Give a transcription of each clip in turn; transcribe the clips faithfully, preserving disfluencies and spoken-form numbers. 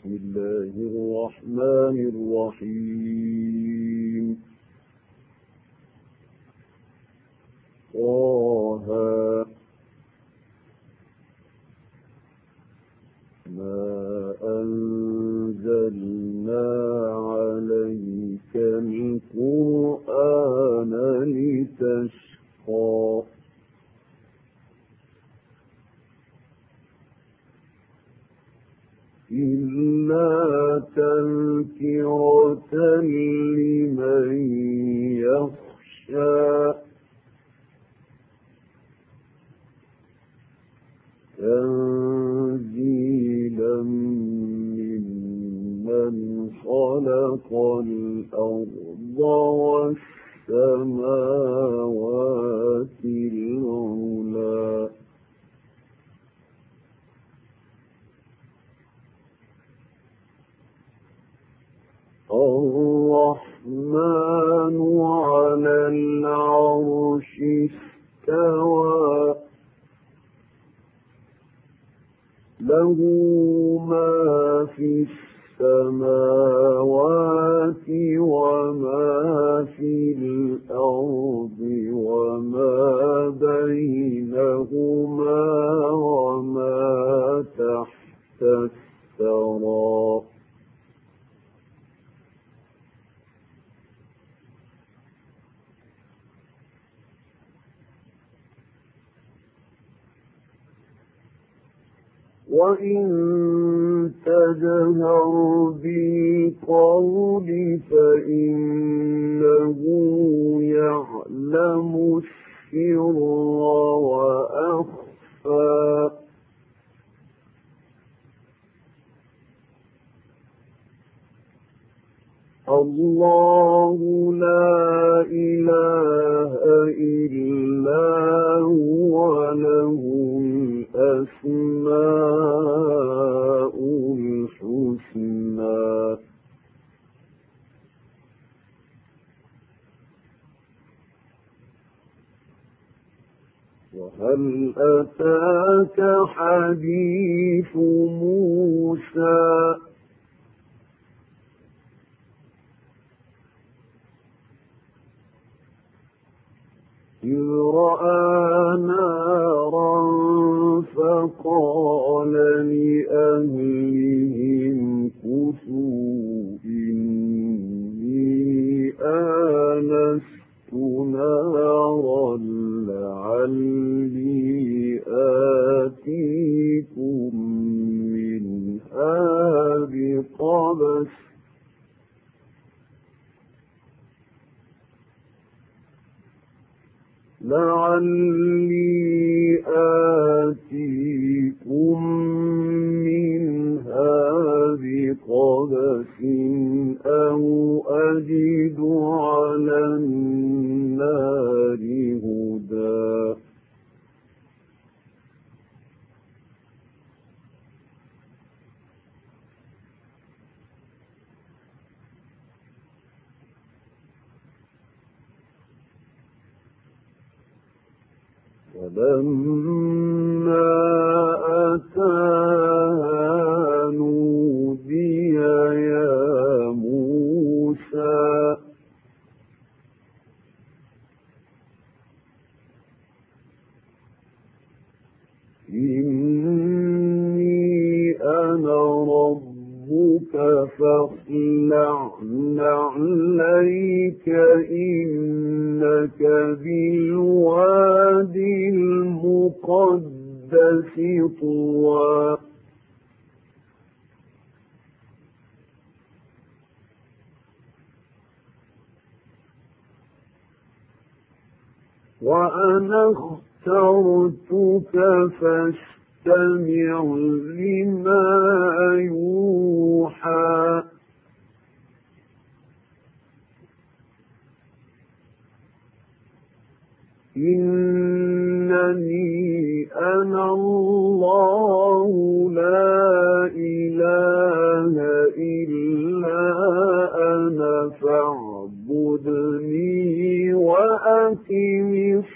بسم الله الرحمن الرحيم طه ما أنزلنا عليك القرآن لتشقى إلا تذكرة لمن يخشى تنزيلا ممن خلق الأرض والسماوات العلى الرحمن على العرش استوى له ما في السماوات وما في الأرض وما بينهما وما تحت الثرى وإن تجهر بالقول فإنه يعلم السر وأخفى الله لا إله إلا هو له الأسماء الحسنى وهل أتاك حديث موسى إذ رأى نارا فقال لأهلهم كثوا إني آنست نارا لعلي آتيكم منها بقبس لعلي آتيكم منها بقبس أو أجد على النار هدى فلما أتاها نودي يا موسى إني أنا ربك فاخلع نعليك إنك بالوادي المقدس طوى وأنا اخترتك فاستمع لما يوحى إنني أنا الله لا إله إلا أنا فاعبدني وأقم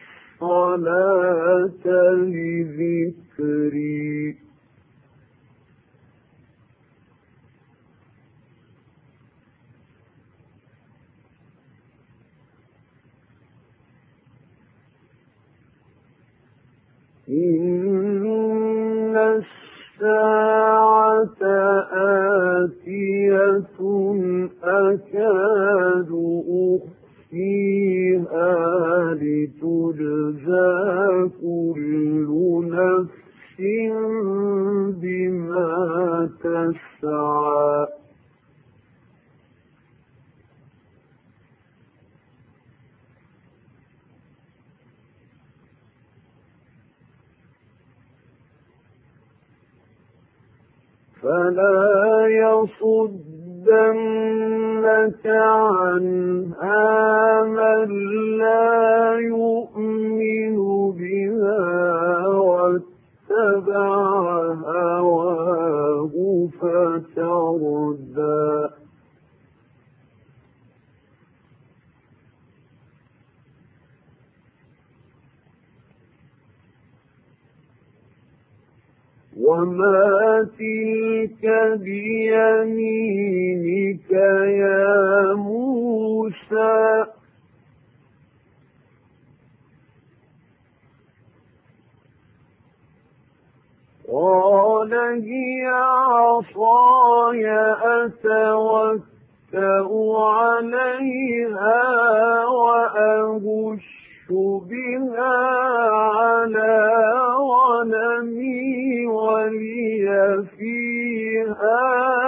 الصلاة لذكري إن الساعة آتية أكاد أخفيها لتجزى كل نفس بما تسعى فلا يصدنك عنها من لا يؤمن بها واتبع هواه فتردى وما تلك بيمينك يا موسى قال هي عصاي أتوكأ عليها وأهش بها على غنمي ولي فيها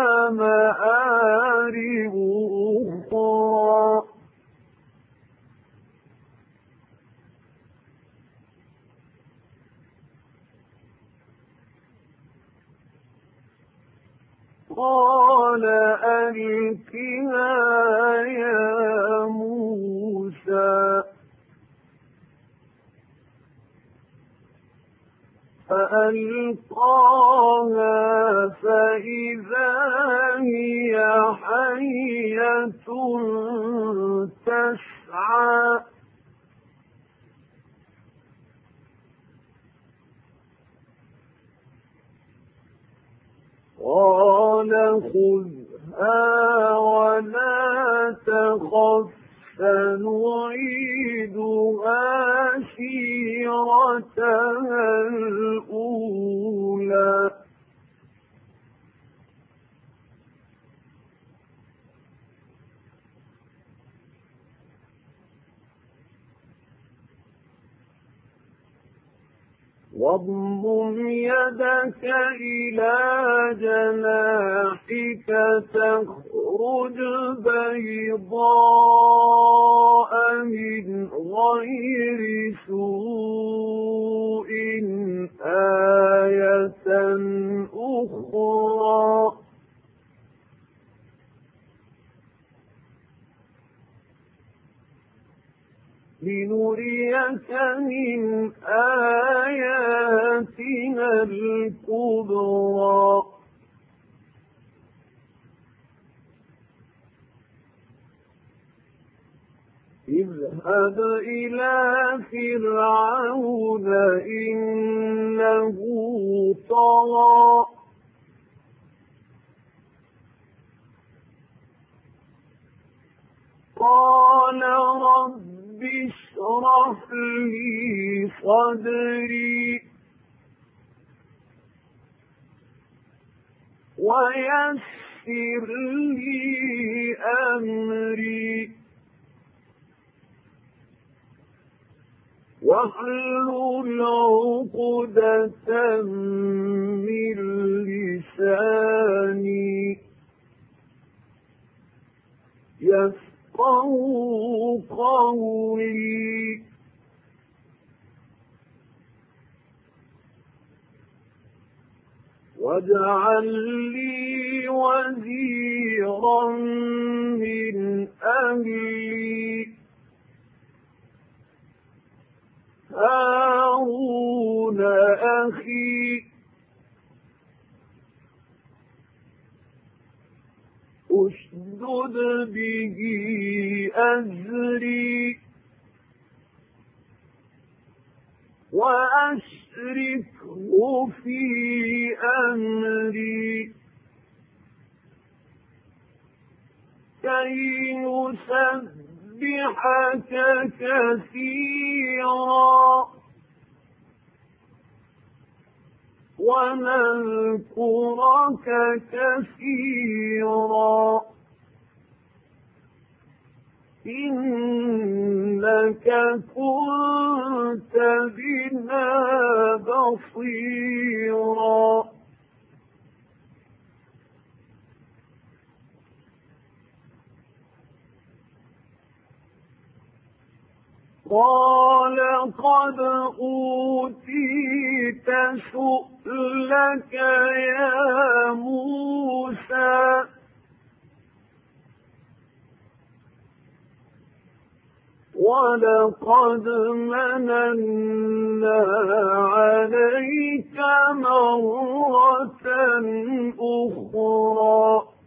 مآرب أخرى قال ألقها يا موسى فألقاها فإذا هي حية تسعى قال خذها ولا تخف سنعيدها سيرتها الأولى واضمم يدك إلى جناحك تخرج بيضاء من غير سوء آية أخرى لنريك من آياتنا الكبرى اذهب إلى فرعون إنه طغى قال رب اشرح لي صدري ويسر لي أمري واحلل عقدة من لساني يفقهوا قولي واجعل لي وزيرا من أهلي هارون أخي أشدد به أزري وأشركه في أمري كي نسبحك كثيرا ونذكرك كثيرا إنك كنت بنا بصيرا قال قد أوتيت سؤلك يا موسى ولقد مننا عليك مرة أخرى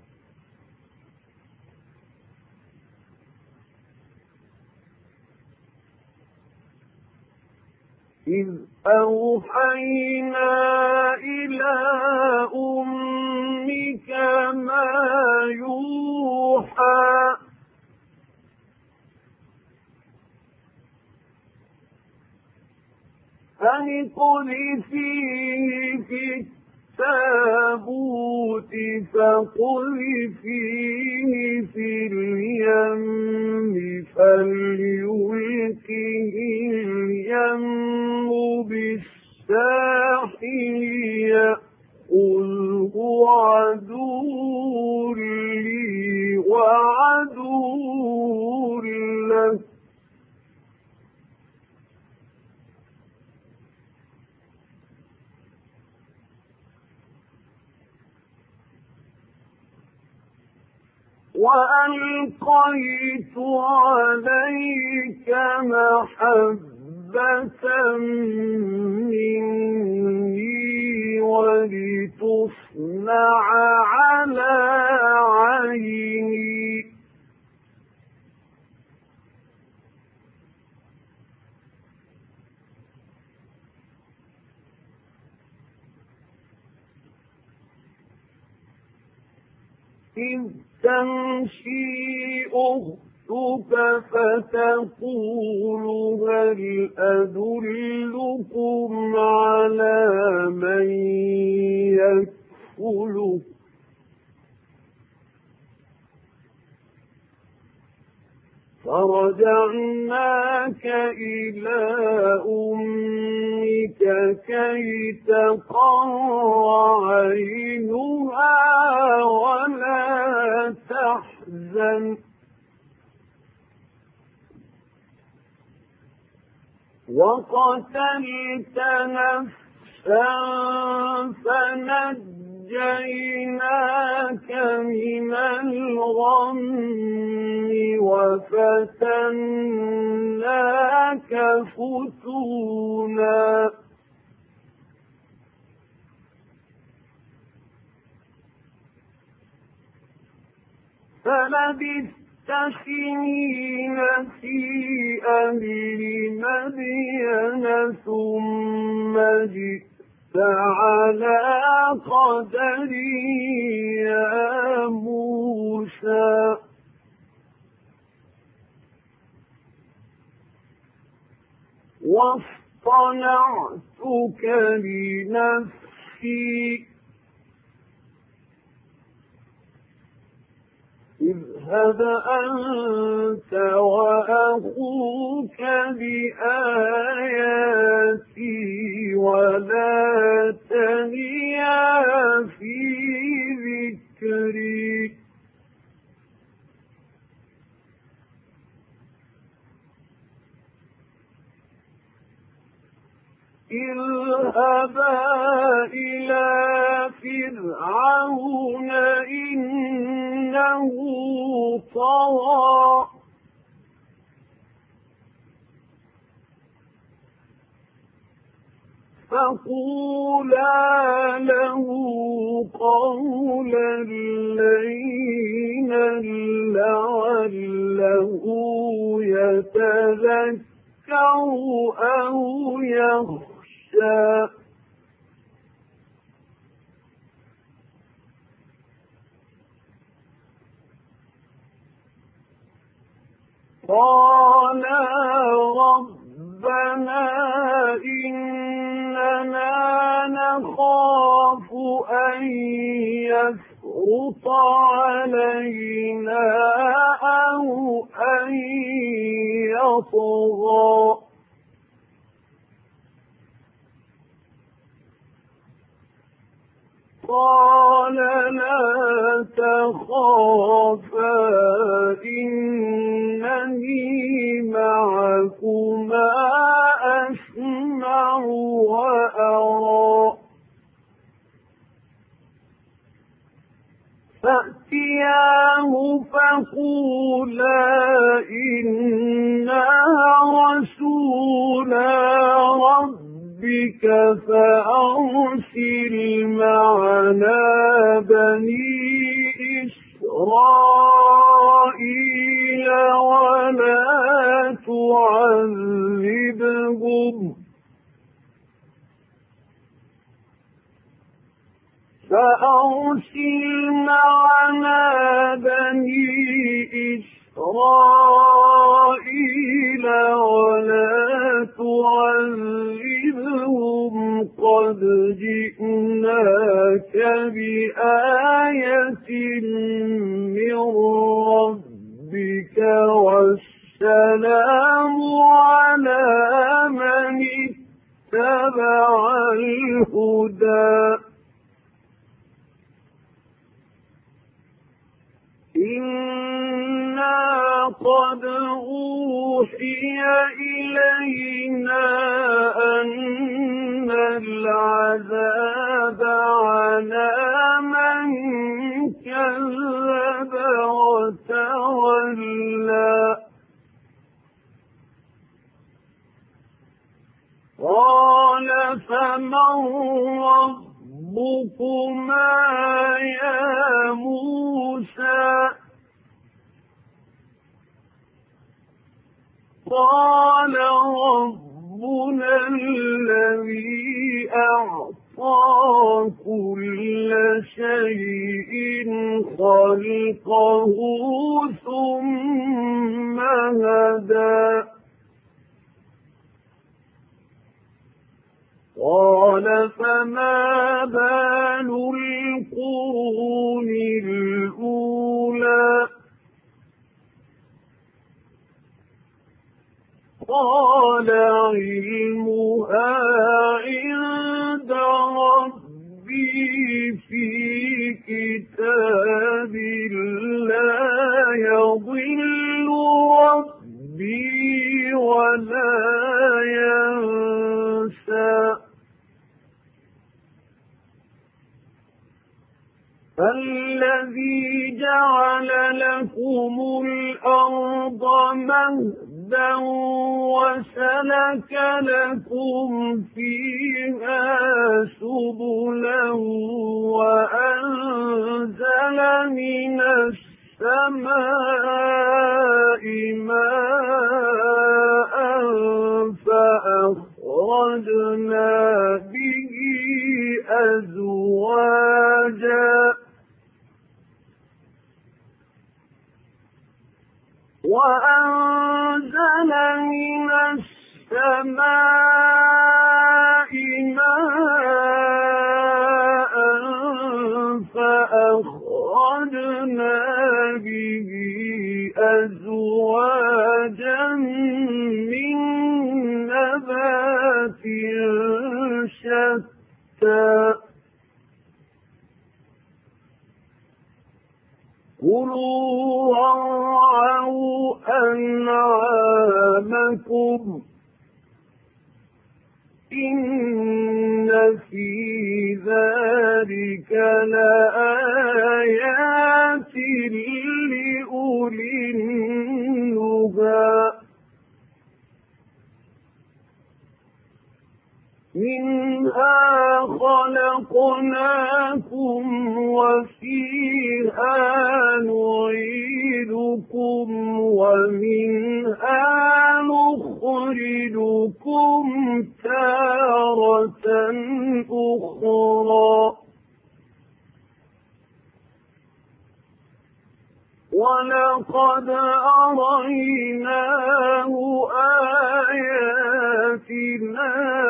إذ أوحينا إلى أمك ما يوحى أن اقذفيه في التابوت فاقذفيه في اليم فليلقه اليم بالساحل يأخذه عدو لي وعدو له وألقيت عليك محبة مني ولتصنع على عيني إذ تمشي أختك فتقول هل أدلكم على من يكفله فرجعناك إلى أمك كي تقر عينها ولا تحزن وقتلت نفسا فنجيناك من الغم وفتناك فتونا فلبثت سنين في أهل مدين ثم جئت على قدري يا موسى واصطنعتك لنفسي اذهب أنت وأخوك بآياتي ولا تنيا في ذكري اذهبا إلى فرعون إنه طغى فقولا له قولا لينا لعله يتذكر أو يخشى قالا ربنا إننا نخاف أن يفرط علينا أو أن يطغى قال لا تخافا إنني معكما أسمع وأرى فأتياه فقولا إنا رسولا ربك فأرسل معنا بني إسرائيل ولا تعذبهم فأرسل معنا بني إسرائيل ولا تعذبهم قد جئناك بآية من ربك والسلام على من اتبع الهدى إنا قد أوحي إلينا أن العذاب على من كذب وتولى قال فمن ربكما يا موسى قال ربنا الذي أعطى كل شيء خلقه ثم هدى قال فما بال القرون الأولى قال علمها عند ربي في كتاب لا يضل ربي ولا ينسى الذي جعل لكم الأرض مهدا وسلك لكم فيها سبلا وأنزل من السماء ماء فأخرجنا به أزواجا وأنزل من السماء ماء فأخرجنا به أزواجا من نبات شتى كلوا وارعوا أنعامكم إن في ذلك لآيات لأولي النهى منها خلقناكم وفيها نعيدكم ومنها نخرجكم تارة أخرى ولقد أريناه آياتنا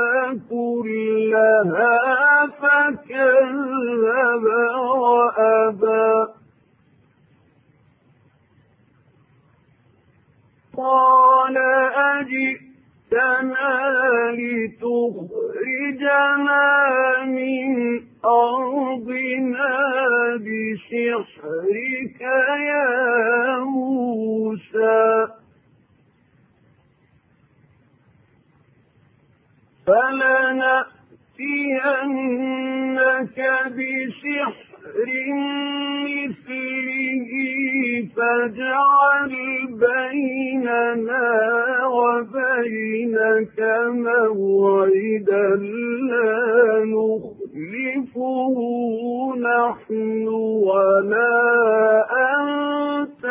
كلها فكذب وأبى قال أجئتنا لتخرجنا من أرضنا بسحرك يا موسى فلنأتينك بسحر مثله فاجعل بيننا وبينك موعدا لا نخلفه نحن ولا أنت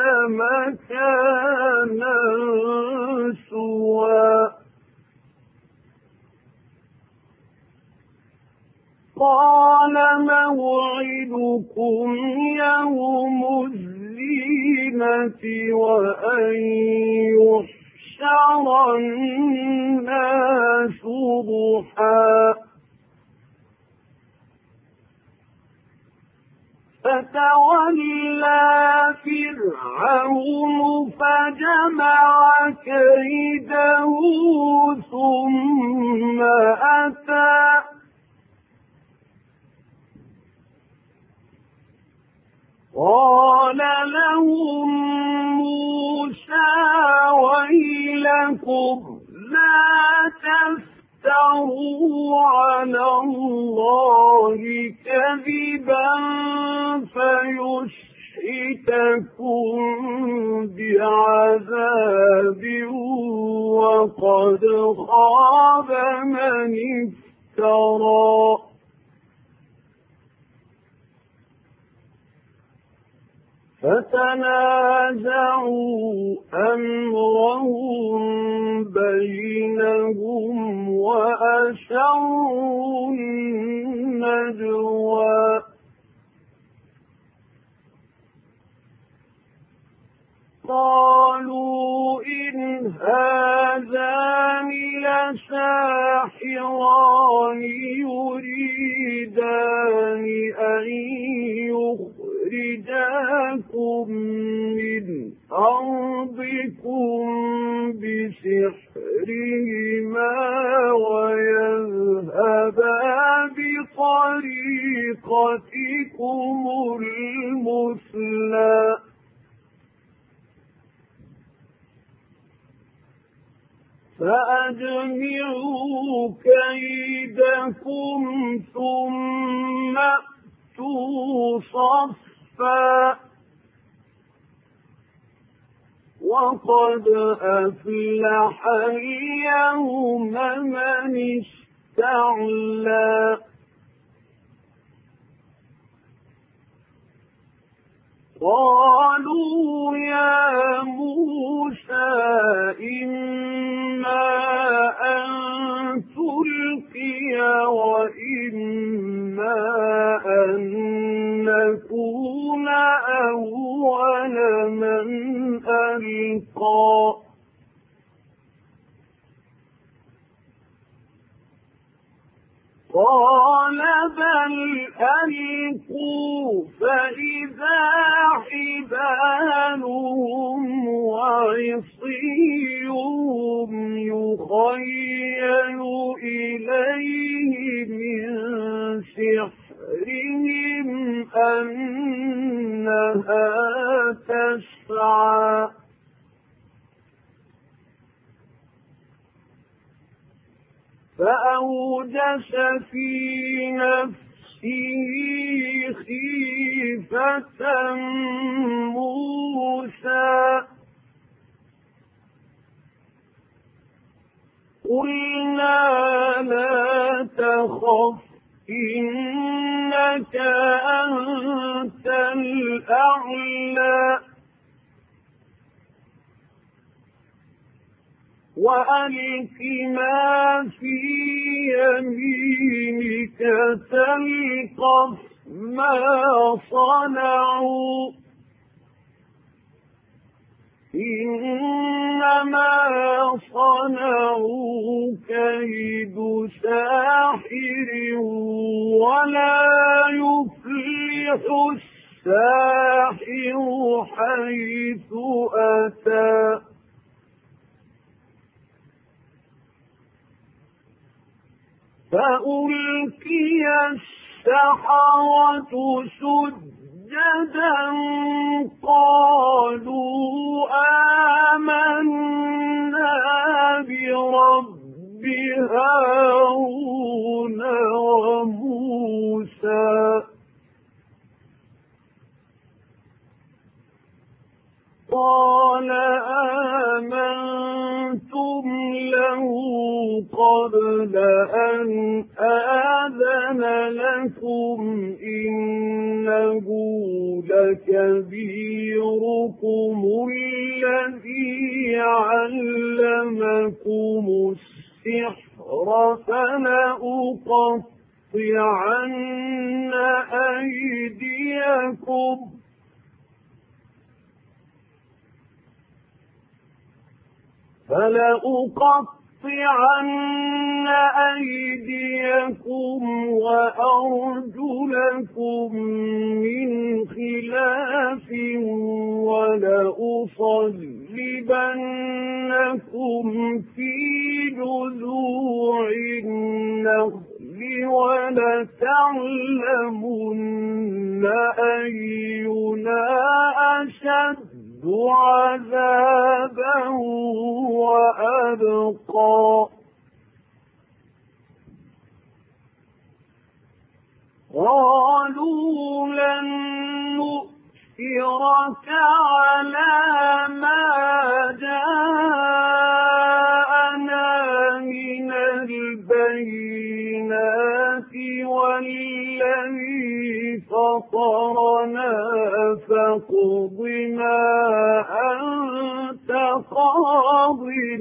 مكانا سوى قال موعدكم يوم الزينة وأن يحشر الناس ضحى فتولى فرعون فجمع كيده ثم أتى قال لهم موسى ويلكم لا تفتروا على الله كذبا فيسحتكم بعذاب وقد خاب من افترى فتنازعوا أمرهم بينهم وأسروا النجوى قالوا إن هذان لساحران يريدان أن يخرجاكم من أرضكم بسحرهما ويذهبا بطريقتكم المثلى فأجمعوا كيدكم ثم أتوا صفا وقد أفلح اليوم من استعلى قالوا يا موسى إما أن تلقي وإما أن نكون أول من ألقى قال بل ألقوا فإذا حبالهم وعصيهم يخيل إليه من سحرهم أنها تسعى فأوجس في نفسه خيفة موسى قلنا لا تخف إنك أنت الأعلى وألق ما في يمينك تلقف ما صنعوا إنما صنعوا كيد ساحر ولا يفلح الساحر حيث أتى فألقي السحرة سجدا قالوا آمنا برب هارون وموسى قال آمنتم له قبل أن آذن لكم إنه لكبيركم الذي علمكم السحر فلأقطعن أيديكم فلأقطعن أيديكم وأرجلكم من خلاف ولأصلبنكم في جذوع النخل ولتعلمن أينا أشد عذابا وأبقى قالوا لن نؤثرك على ما جاءنا من البينات والذي فطرنا فاقض ما أنت قاض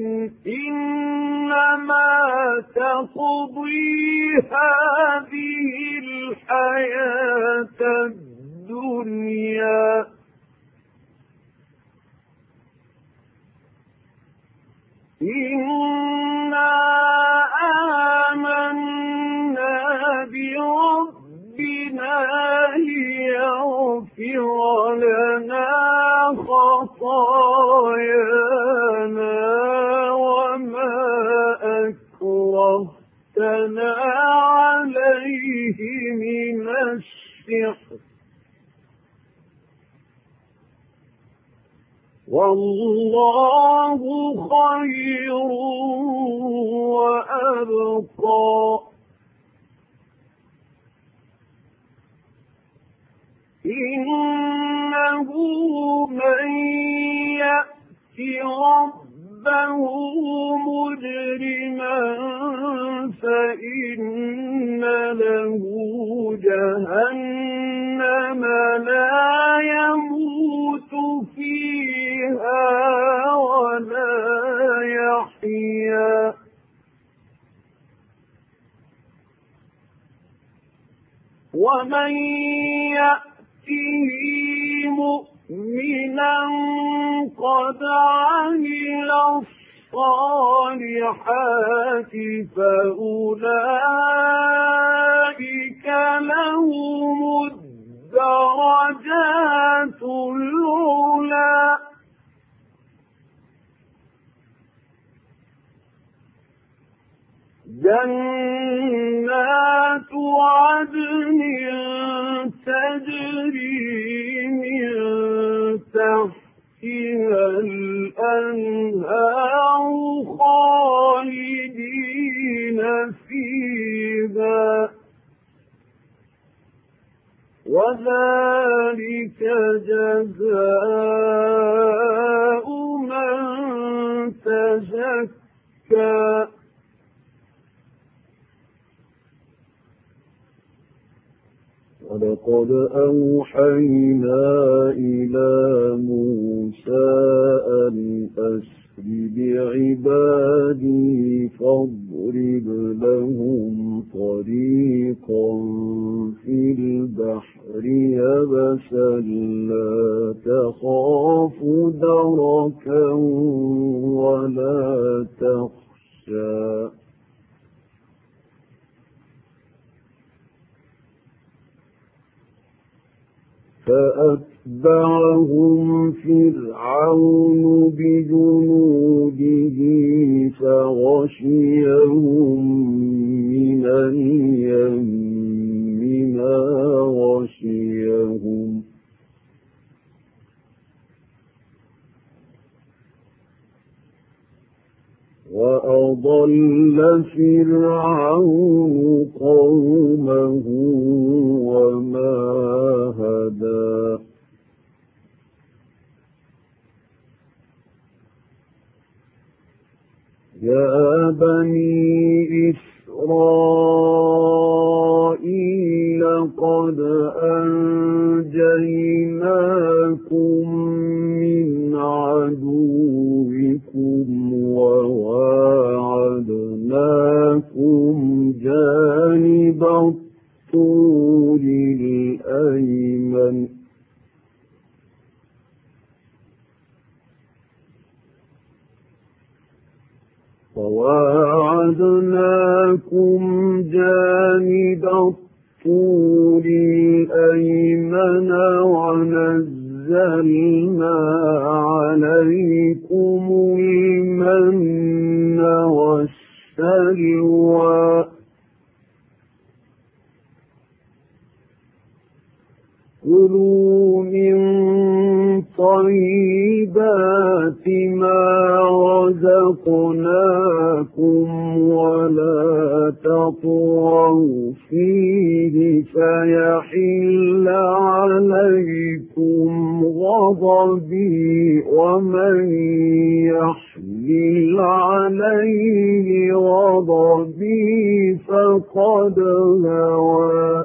إنما تقضي هذه الحياة الدنيا إنا آمنا بربنا ليغفر لنا خطايانا وما أكرهتنا عليه من السحر والله خير وأبقى إنه من يأت ربه مجرما فإن له جهنم لا يموت فيها ولا يحيا ومن يأته مؤمنا قد عمل الصالحات فأولئك لهم الدرجات العلى جنات عدن تجري من تحتها الأنهار خالدين فيها وذلك جزاء من تزكى ولقد أوحينا إلى موسى أن أسر بعبادي فاضرب لهم طريقا في البحر يبسا لا تخاف دركا فأتبعهم فرعون بجنوده فغشيهم من اليم ما غشيهم وأضل فرعون قومه وما هدى يا بني إسرائيل قد أنجيناكم من عدوكم وواعدناكم جانب الطور الأيمن وواعدناكم جانب الطور الأيمن ونزلنا عليكم المن والسلوى كلوا من طيبات ما رزقناكم ولا تطغوا فيه فيحل عليكم غضبي ومن يحلل عليه غضبي فقد هوى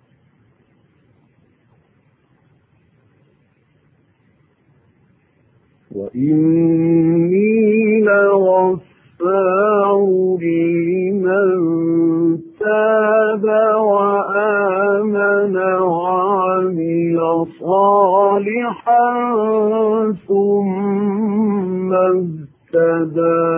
وإني لغفار لمن تاب وآمن وعمل صالحا ثم اهتدى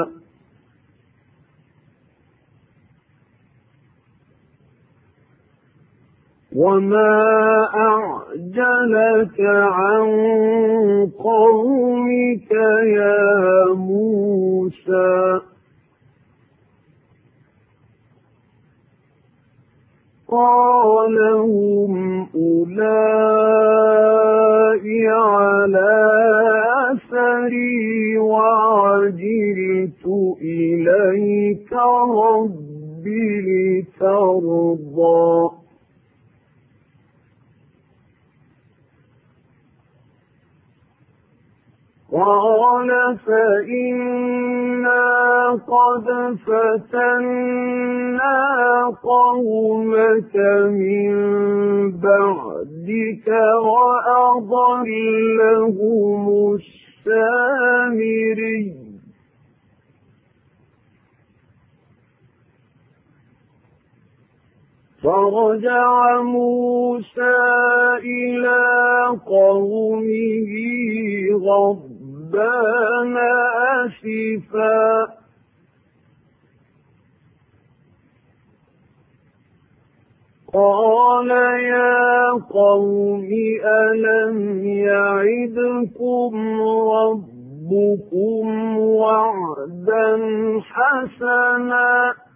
وما أعجلك عن قومك يا موسى قال هم أولئك على أثري وعجلت إليك رب لترضى قال فإنا قد فتنا قومك من بعدك وأضلهم السامري فرجع موسى إلى قومه غضبان آسفا قال يا قوم ألم يعدكم ربكم وعدا حسنا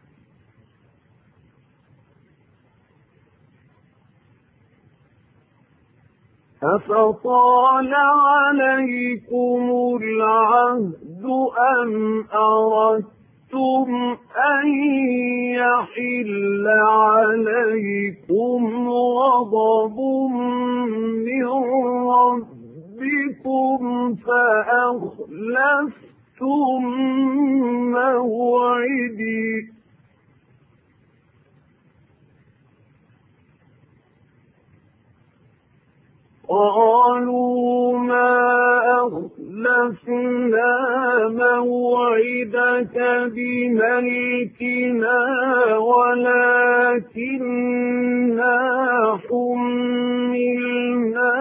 أفطال عليكم العهد أم أردتم أن يحل عليكم غضب من ربكم فأخلفتم موعدي قالوا ما أخلفنا موعدك بملكنا ولكننا حملنا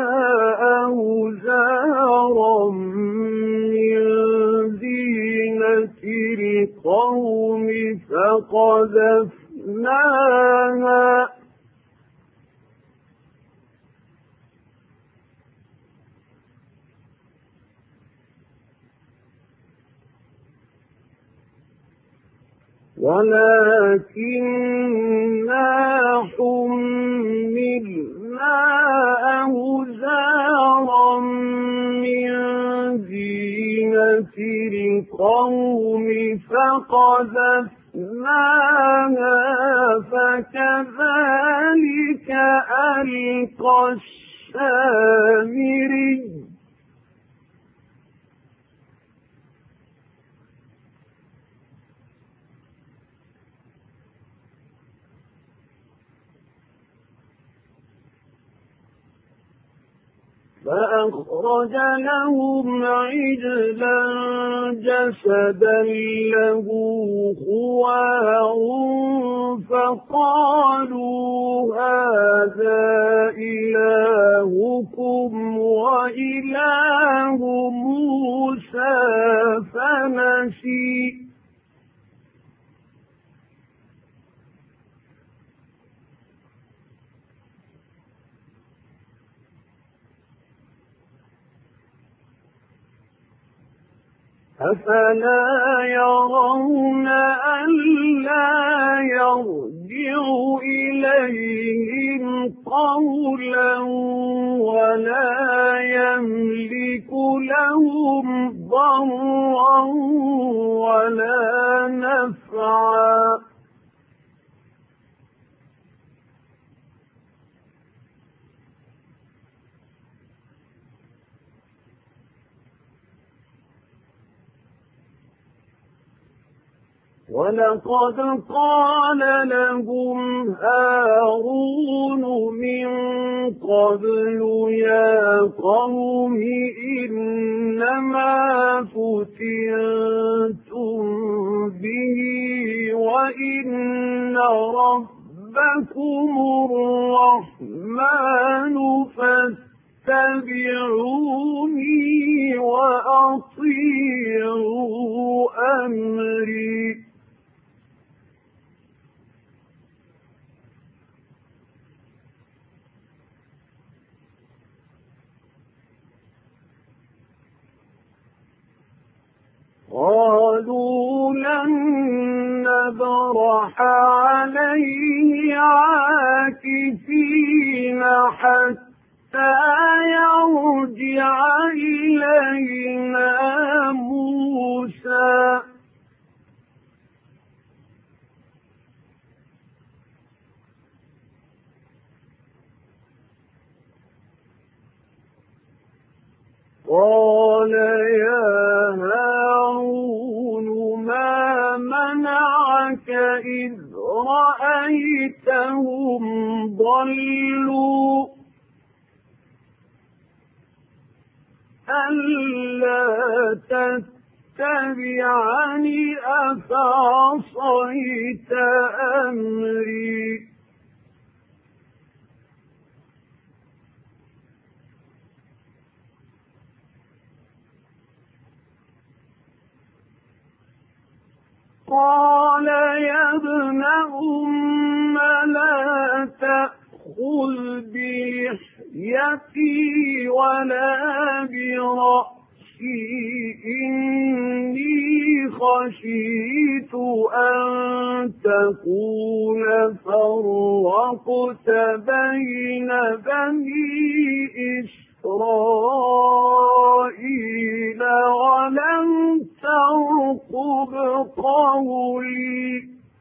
أوزارا من زينة القوم فقذفناها ولكننا حملنا أوزارا من زينة القوم فقذفناها فكذلك ألقى السامري. فأخرج لهم عجلا جسدا له خوار فقالوا هذا إلهكم وإله موسى فنسي. أفلا يرون ألا يرجع إليهم قولا ولا يملك لهم ضرا ولا نفعا. ولقد قال لهم هارون من قبل يا قوم إنما فتنتم به وإن ربكم الرحمن فاتبعوني وأطيعوا أمري. قالوا لن نبرح عليه عاكفين حتى يرجع إلينا موسى. قال يا هارون ما منعك إذ رأيتهم ضلوا ألا تتبعني أفعصيت أمري. قال يا ابن أم لا تأخذ بلحيتي ولا برأسي إني خشيت أن تكون فرقت بين بني إسرائيل ولم ترقب قولي.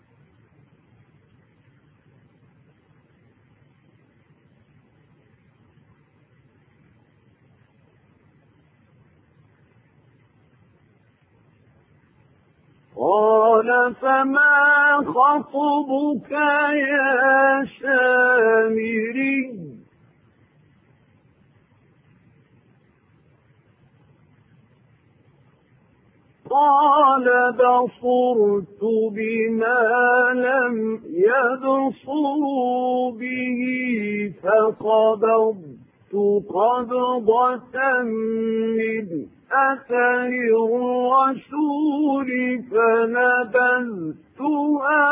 قال فما خطبك يا سامري؟ قال بصرت بما لم يبصروا به فقبضت قبضة من أثر الرسول فنبذتها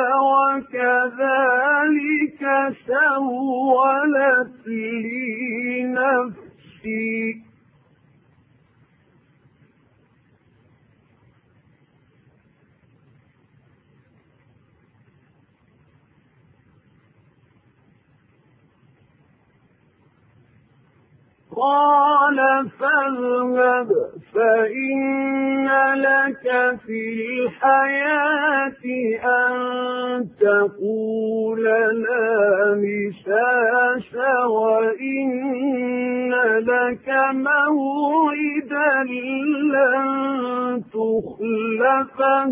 وكذلك سولت لي نفسي. قال فاذهب فإن لك في الحياة أن تقول لا مساس وإن لك موعدا لن تخلفه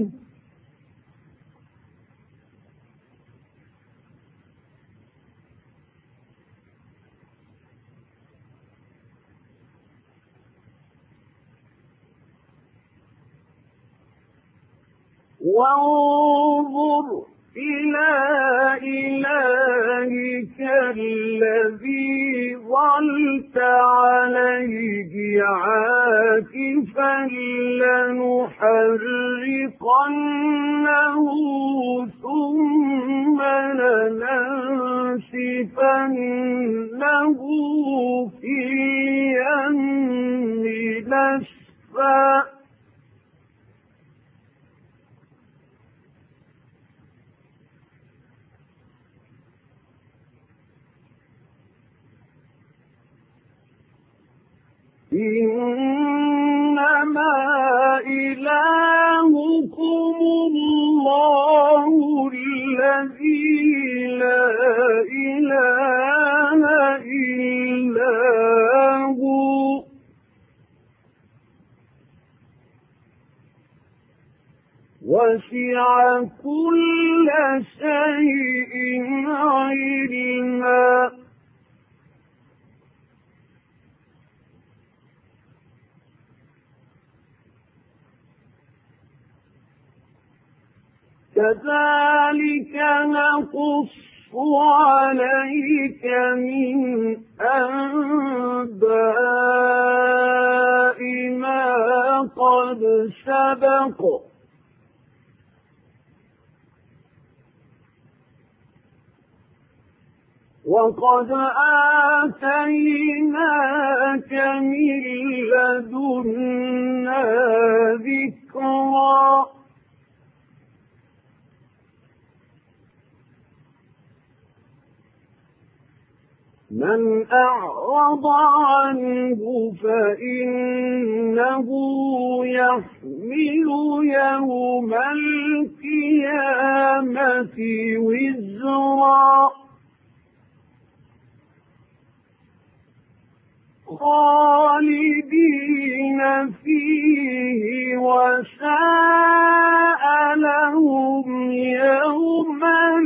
وانظر إلى إلهك الذي ظلت عليه عاكفا لنحرقنه ثم لننسفنه في اليم نسفا إنما إلهكم الله الذي لا إله إلا هو وسع كل شيء علما كذلك نقص عليك من أنباء ما قد سبق وقد آتيناك من لدنا ذكرا من أعرض عنه فإنه يحمل يوم القيامة وزرا خالدين فيه وساء لهم يوم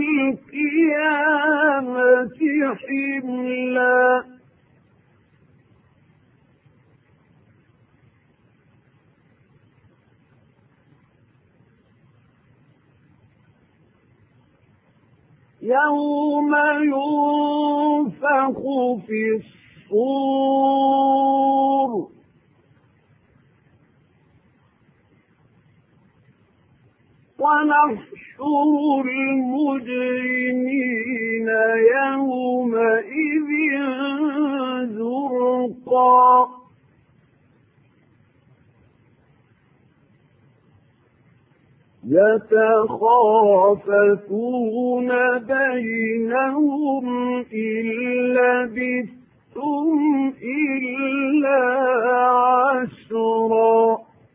القيامة حملا يوم ينفخ في الصور ونحشر المجرمين يومئذ زرقا يتخافتون بينهم إن لبثتم إلا عشرا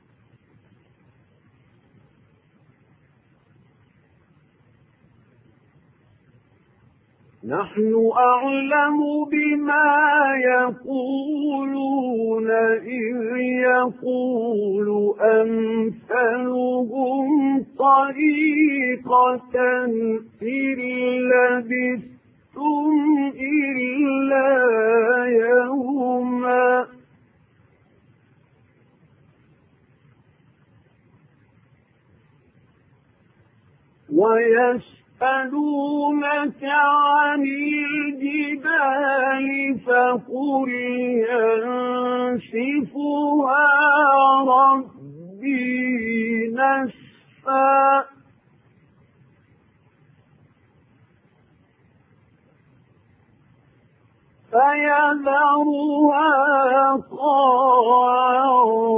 نحن أعلم بما يقولون إذ يقول أمثلهم طريقة إن لبثتم إلا يوما ويسألونك عن الجبال فقل ينسفها ربي نسفا فيذرها قاعا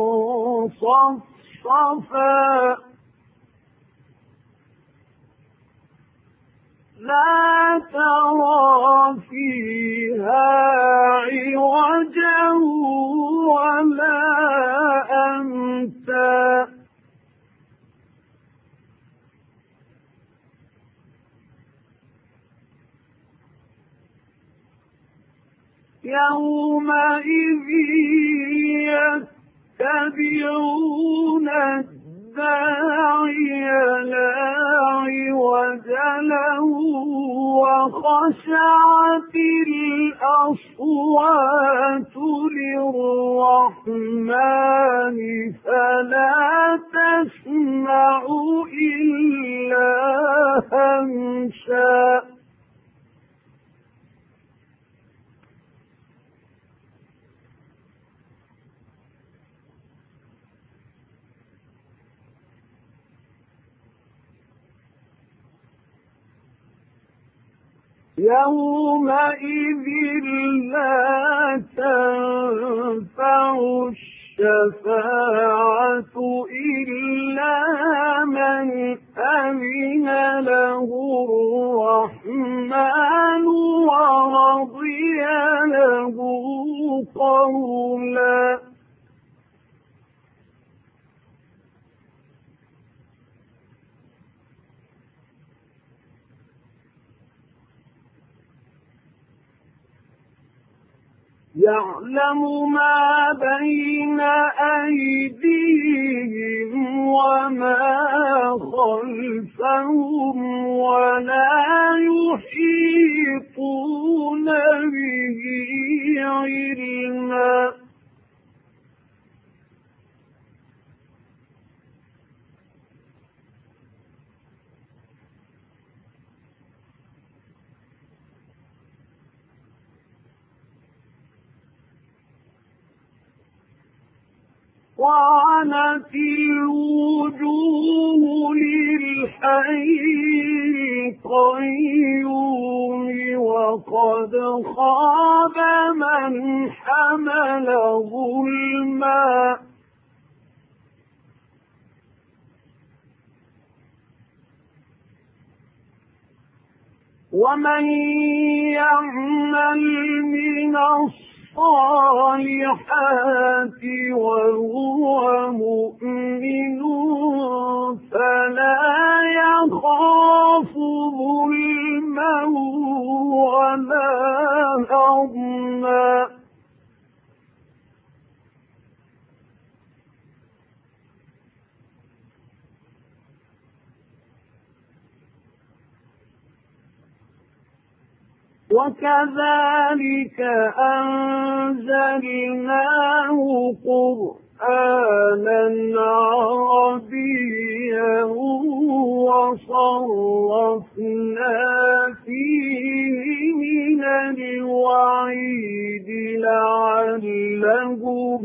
صفصفا لا ترى فيها عوجا يومئذ يتبعون الداعي لا عوج له وخشعت الأصوات للرحمن فلا تسمع إلا همسا. يومئذ لا تنفع الشفاعة إلا من أذن له الرحمن ورضي له قولا. يعلم ما بين أيديهم وما خلفهم ولا يحيطون به علما. وعنت الوجوه للحي القيوم وقد خاب من حمل ظلما. ومن يعمل من الصالحات وهو مؤمن فلا يخاف ظلما ولا هضما. وكذلك أنزلناه قرآنا عربيا وصرفنا فيه من الوعيد لعلهم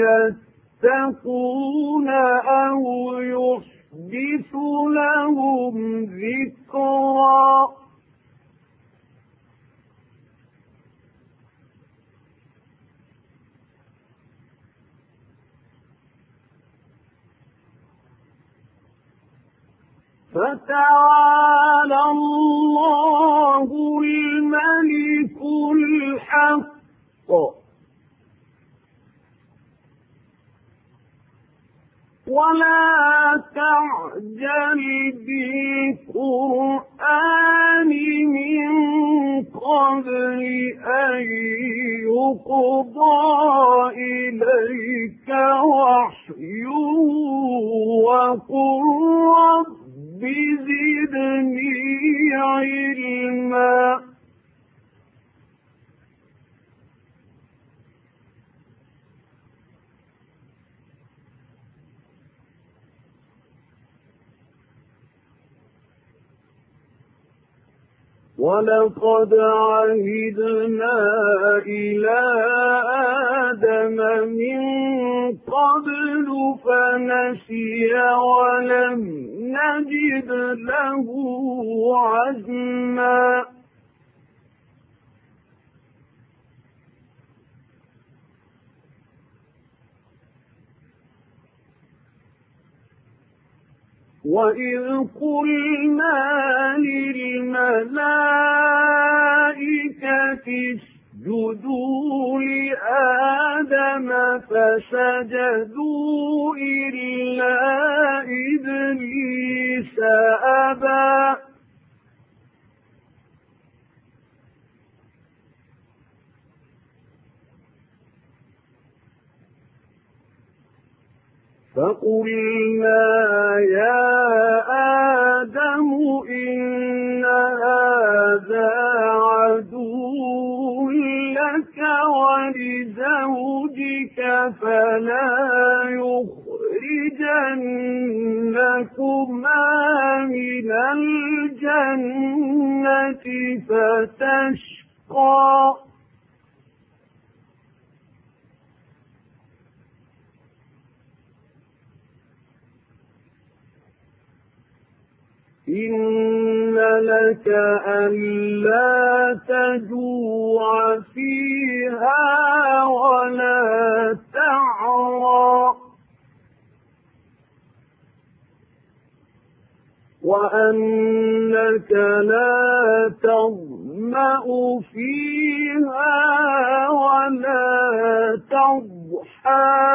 يتقون أو يحدث لهم ذكرا. فتعالى الله الملك الحق ولا تعجل بالقرآن من قبل أن يقضى إليك وحيه وقل رب زدني علما. ولقد عهدنا إلى آدم من قبل فنسي ولم نجد له عزما. وإذ قلنا للملائكة اسجدوا لآدم فسجدوا إلا إبليس أبى فقلنا يا آدم إن هذا عدو لك ولزوجك فلا يخرجنكما من الجنة فتشقى إن لك ألا تجوع فيها ولا تعرى وأنك لا تظمأ فيها ولا تضحى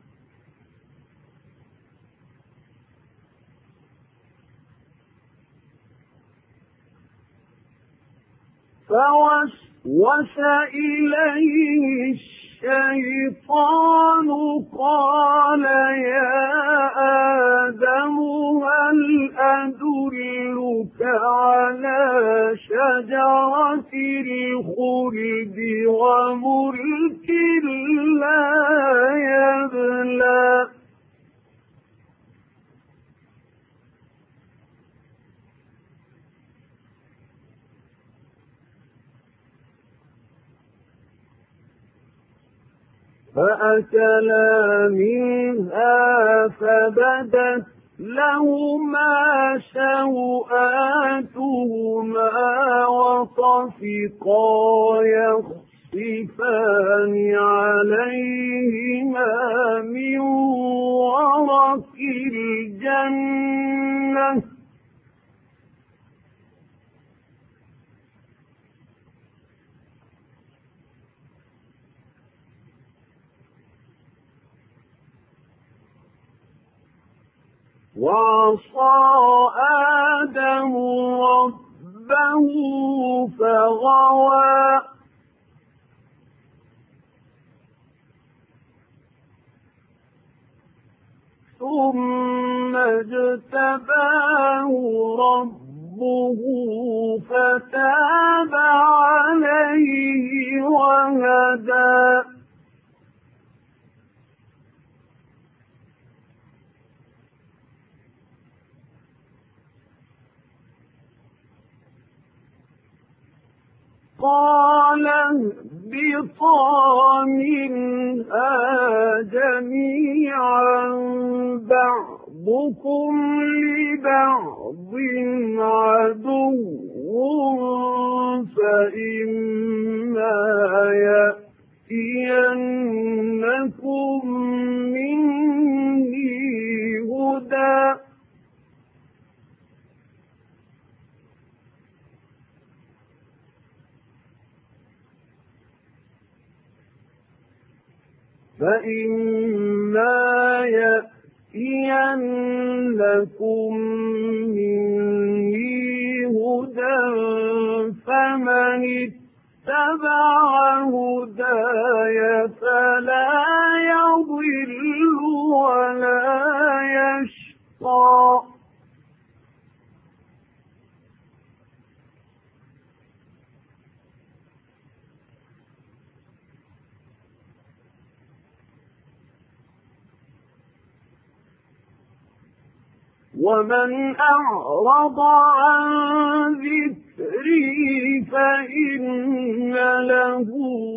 فوسوس إليه الشيطان قال يا آدم هل أدلك على شجرة الخلد وملك لا يبلى فأكلا منها فبدت لهما سوآتهما وطفقا يخصفان عليهما من ورق الجنة وعصى آدم ربه فغوى ثم اجتباه ربه فتاب عليه وهدى قال اهبطا منها جميعا بعضكم لبعض عدو فإما يأتينكم مني هدى فإما يأتينكم مني هدى فمن اتبع هداي فلا يضل ولا يشقى ومن أعرض عن ذكري فإن له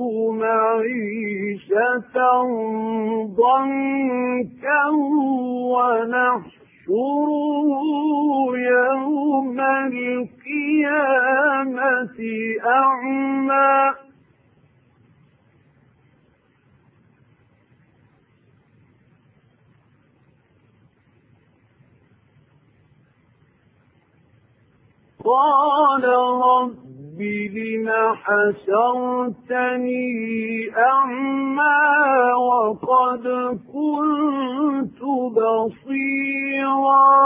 معيشة ضنكا ونحشره يوم القيامة أعمى قال رب لم حشرتني أعمى وقد كنت بصيرا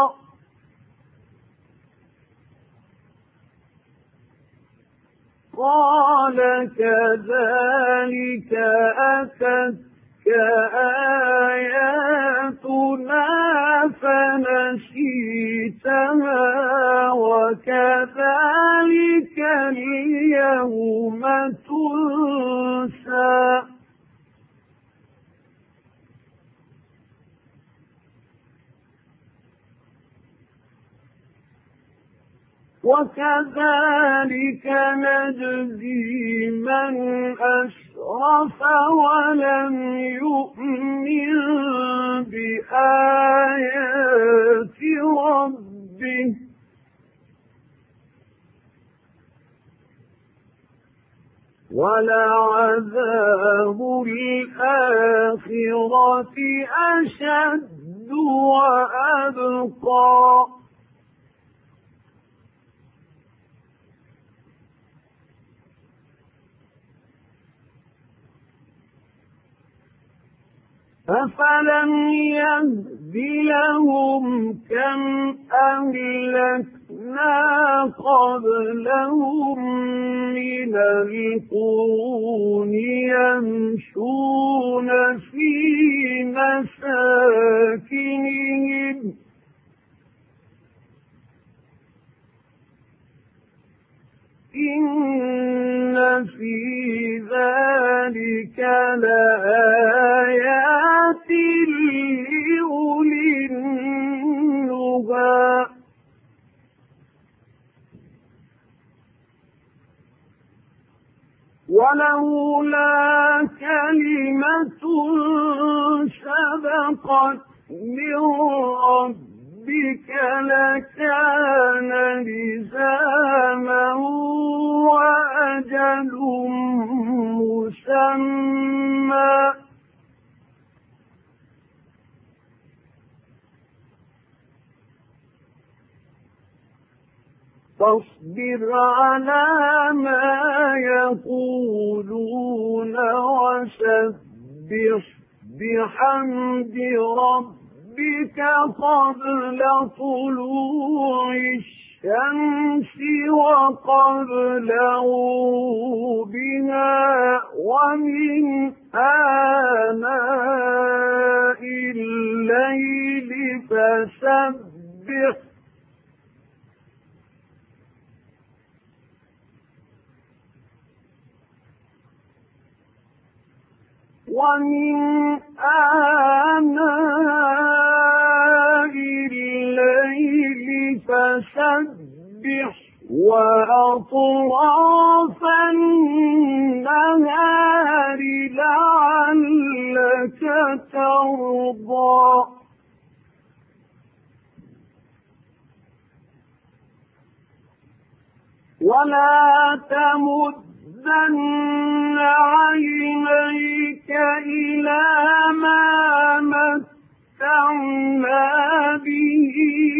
قال كذلك أتتك آياتنا نسيتها وكذلك اليوم تنسى وكذلك نجزي من أسرف ولم يؤمن بآيات ربه ولعذاب الآخرة أشد وأبقى أفلم يهد لهم كم أهلكنا قبلهم من القرون يمشون في مساكنهم إن في ذلك لآيات لأولي النهى ولولا كلمة سبقت من ربك لكان لزاما وأجل مسمى فاصبر على ما يقولون وسبح بحمد ربك قبل طلوع الشمس وقبل غروبها ومن آناء الليل فسبح ومن آناء الليل فسبح وأطراف النهار لعلك ترضى ولا تمدن عينيك إلى ما متعنا به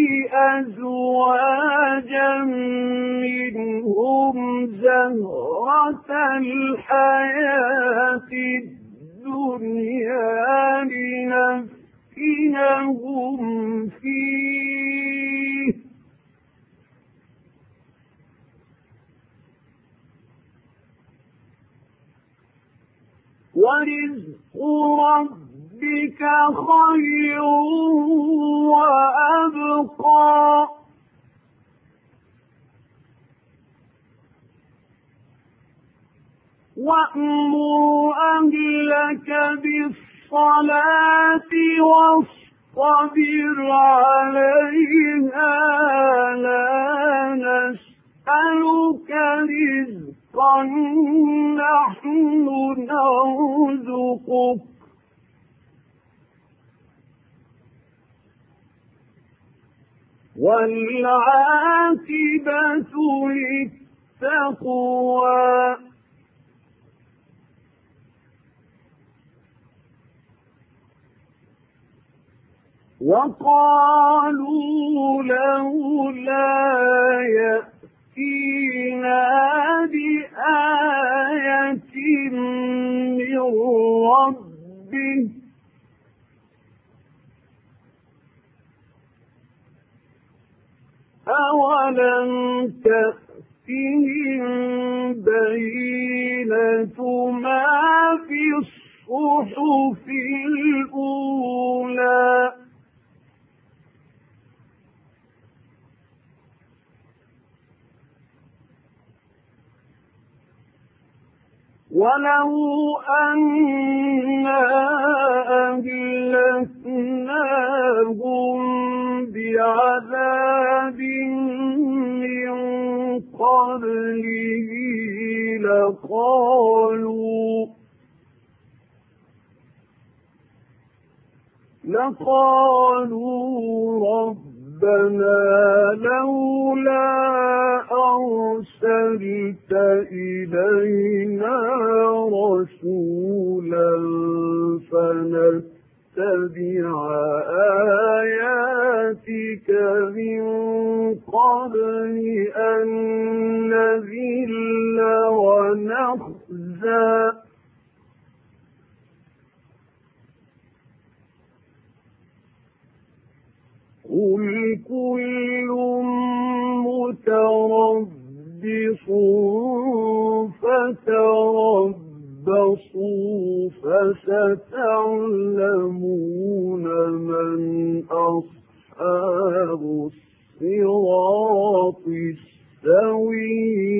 أزواجا منهم زهرة الحياة الدنيا لنفتنهم فيه ورزق ربك خير وأبقى وأمر أهلك بالصلاة واصطبر عليها لا نسألك رزقا نحن نرزقك والعاقبة للتقوى وقالوا لولا يأتينا بآية من ربه أولم تأتهم بينة ما في الصحف الأولى ولو أنا أهلكناهم بعذاب من قبله لقالوا لقالوا ربنا لولا أرسلت إلينا رسولا فنتبع آياتك من قبل أن نذل ونخزى قل كل متربص فتربصوا فستعلمون من أصحاب الصراط السوي.